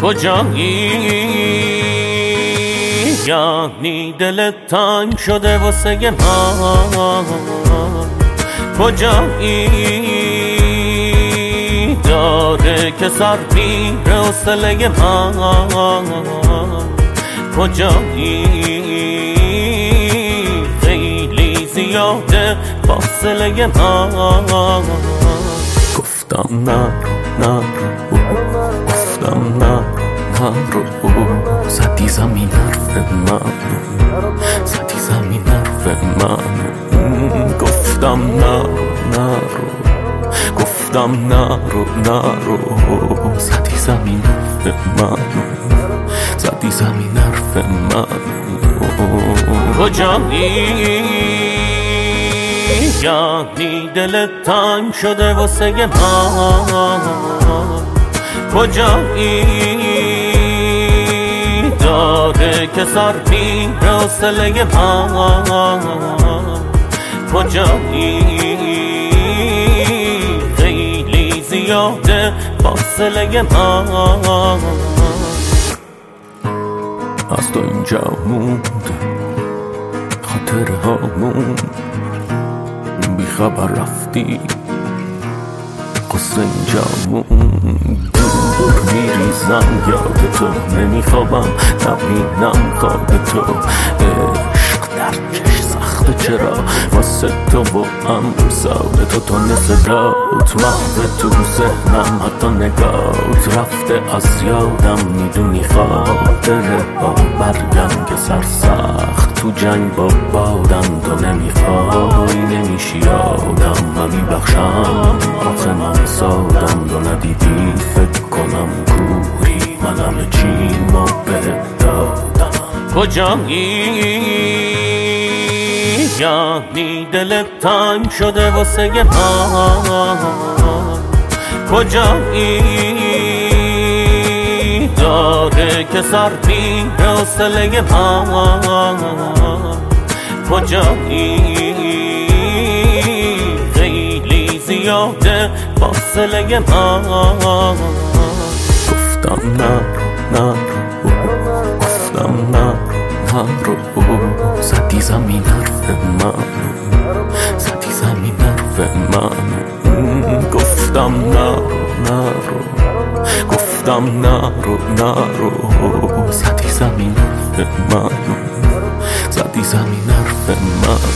کجایی؟ یعنی دلت تنگ شده واسه من. کجایی؟ داره که سر میره حوصله من. کجایی؟ خیلی زیاده فاصله من. گفتم نرو گفتم نرو زدی زمین حرف من، زدی زمین حرف من. گفتم نرو گفتم نرو زدی زمین حرف من، زدی زمین حرف من. کجایی؟ یعنی دلت تنگ شده واسه من. کجایی؟ داره که سر میره حوصله من. کجایی؟ خیلی زیاده فاصله من. از تو اینجا موند خاطره هامون، بی خبر رفتی قصه اینجا موند. دور میریزم یاد تو، نمیخوابم نبینم خواب تو. عشق درکش سخته چرا واسه تو با هم ساده تو صدات محو تو ذهنم، حتی نگات رفته از یادم. میدونی خاطره ها برگم که سرسخت تو جنگ با بادم. تو نمیخوای نمیشی آدم، من میبخشم آخه من سادم. تو ندیدی فکر کنم کوری، من همه چیمو بهت دادم. کجایی؟ یعنی دلت تنگ شده واسه من. کجایی؟ داره که سر میره حوصله من. کجایی؟ خیلی زیاده فاصله من. گفتم نرو گفتم نرو زدی زمین حرف من، زدی زمین حرف من. گفتم نرو گفتم نرو زدی زمین حرف من، زدی زمین حرف من.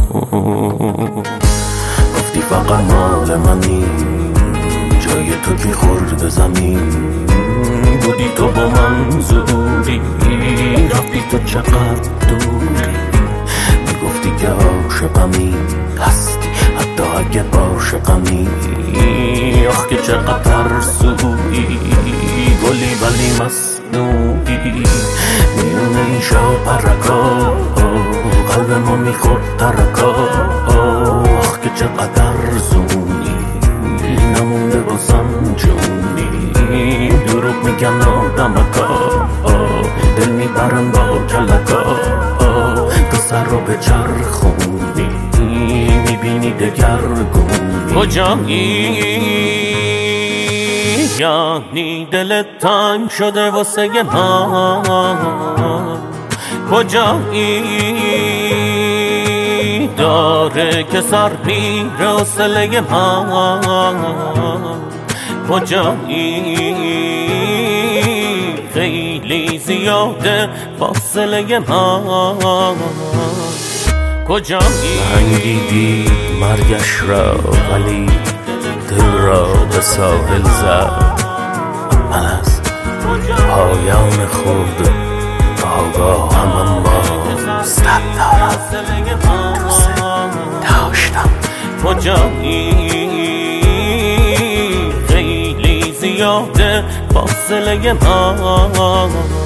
گفتی فقط مال منی، جای تو کی خورد زمین. بودی تو با من زوری، رفتی تو چقدر دوری. میگفتی که عاشقمی هستی حتی اگه عاشقمی. آخ که چقدر ترسویی، گلی ولی مصنوعی. میونه این شاپرکا قلب ما میخورد ترکا. آخ که چقدر زونی، نمونده بازم جونی. دروغ میگن آدمکا، دل میبرن با کلکا. تو سر رو به چرخونی، میبینی دگرگونی. کجایی؟ یعنی دلت تنگ شده واسه من. کجایی؟ داره که سر میره حوصله من. کجایی؟ خیلی زیاده فاصله من. کجایی؟ سنگیدی مرگش را ولی دل را به ساحل زد. من از پایان خود آگاهم، اما 100 دوست داشتم. کجایی؟ خیلی زیاده فاصله من.